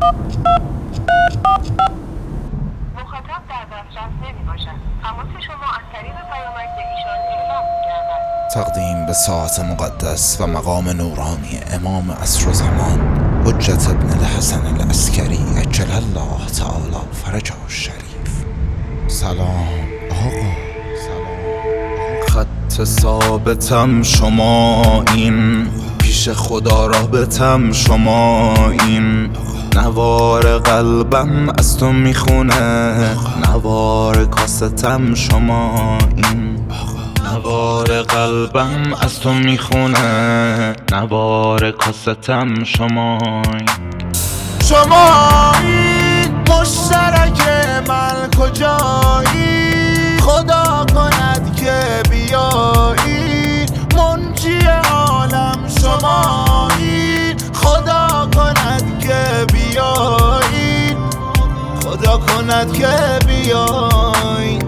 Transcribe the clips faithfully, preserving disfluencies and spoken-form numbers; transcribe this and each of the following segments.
مخاطب در دسترس نمی باشد. تماس شما از طریق پیامک به ایشان اعلام می گردد. تقدیم به ساعت مقدس و مقام نورانی امام عصر و زمان حجت ابن الحسن العسکری عجل الله تعالی فرجه الشریف. سلام آقا، سلام. خط ثابتم شما این، پیش خدا رابطم شما این، نوار قلبم از تو میخونه، نوار کاستم شما این، نوار قلبم از تو میخونه، نوار کاستم شما این. شما این مشترک من کجایی؟ خدا کند که بیایی، منجی عالم شما این، خدا کند که بیایی، خدا کند که بیایی.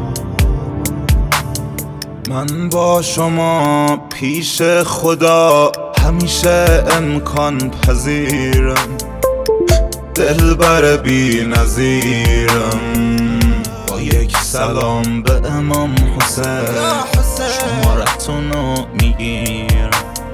من با شما پیش خدا همیشه امکان پذیرم، دلبر بی نظیرم. با یک سلام به امام حسین شمارتونو میگیرم.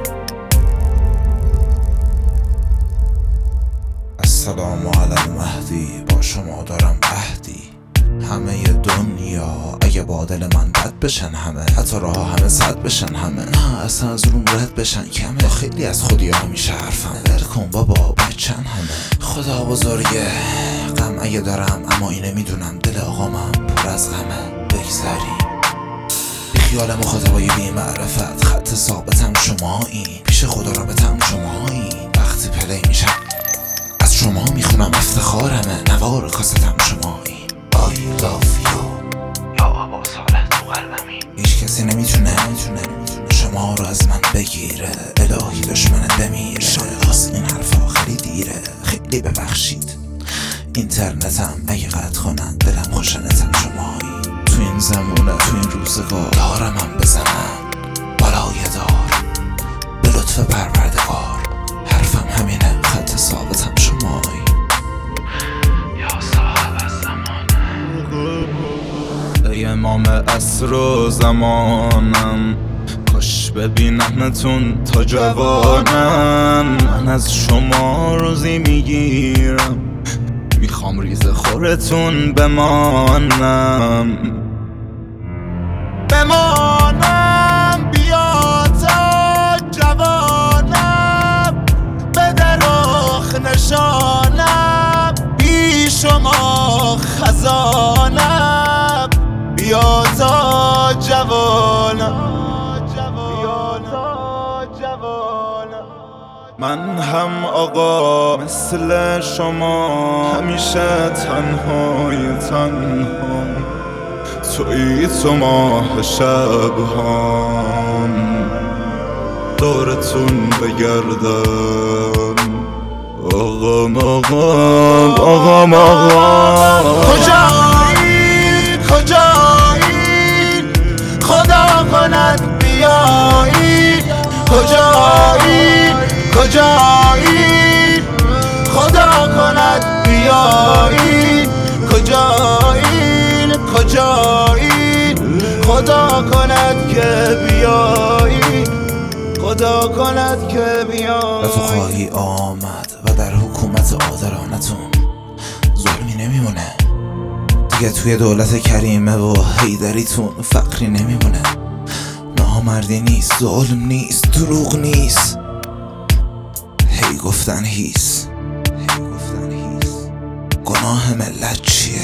السلام علی المهدی، با شما دارم عهدی، همه دنیا اگه با دل من بد بشن، همه حتی راه همه صد بشن، همه نه اصلا از روم رد بشن کمه. خیلی از خودی ها همیشه حرفم، ول کن بابا بچن همه. خدا بزرگه، غم اگه دارم اما اینه میدونم دل آقامم پر از غمه. بگذریم بی خیال مخاطبای بی معرفت، خط ثابتم شما این، پیش خدا رابطم شما این. وقتی پلی میشم از شما میخونم افتخارمه، نوار کاستم شما این. I love you یا آبا صالح تو قلبمی، هیچ کسی نمیتونه نمیتونه شما رو از من بگیره، الهی دشمنت بمیره. شایداست این حرفا خیلی دیره، خیلی ببخشید. اینترنتم اگه قطع کنن دلم خوشنتم شمایی. تو این زمونه تو این روزگار دارمم بزنن بالای دار، به لطف پروردگار حرفم همینه، خط ثابتم شمایی. ای امام عصر و زمانم، کاش ببینمتون تا جوانم. من از شما روزی میگیرم، میخوام ریز خورتون بمانم بمانم. بیا تا جوانم، به درخ نشانم، بی شما خزانم. بیا تا جوانم، بیا تا جوانم. من هم آقا مثل شما همیشه تنهای تنها، تویی تو ماه شبهام، دورتون بگردم. آقام آقام آقام آقام کجایی کجایی؟ خدا کند بیایی. کجایی کجایی؟ خدا کند بیایی. کجایی کجایی؟ خدا کند که بیایی، خدا کند که بیایی. و تو خواهی آمد و در حکومت عادلانتون ظلمی نمیمونه دیگه، توی دولت کریمه و حیدریتون فقری نمیمونه. نامردی نیست، ظلم نیست، دروغ نیست، هی گفتن هیس، هی گفتن هیس. گناه ملت چیه؟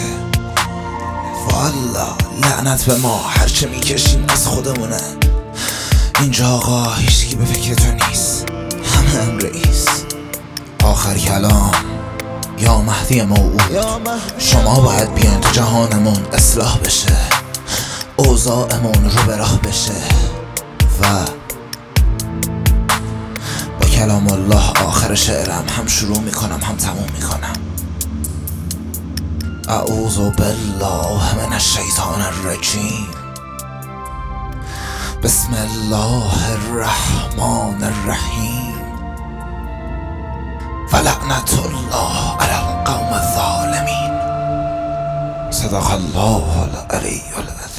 والا لعنت به ما، هرچه میکشیم از خودمونه. اینجا آقا هیچکی به فکر تو نیست، همه هم رئیس. آخر کلام یا مهدی موعود، شما باید بیان تو جهانمون اصلاح بشه، اوضاعمون رو به راه بشه. و با کلام الله آخر شعرم هم شروع میکنم هم تموم میکنم. اعوذ بالله من الشیطان الرجیم، بسم الله الرحمن الرحیم، و لعنت الله علی القوم صدق الله العلی العظیم.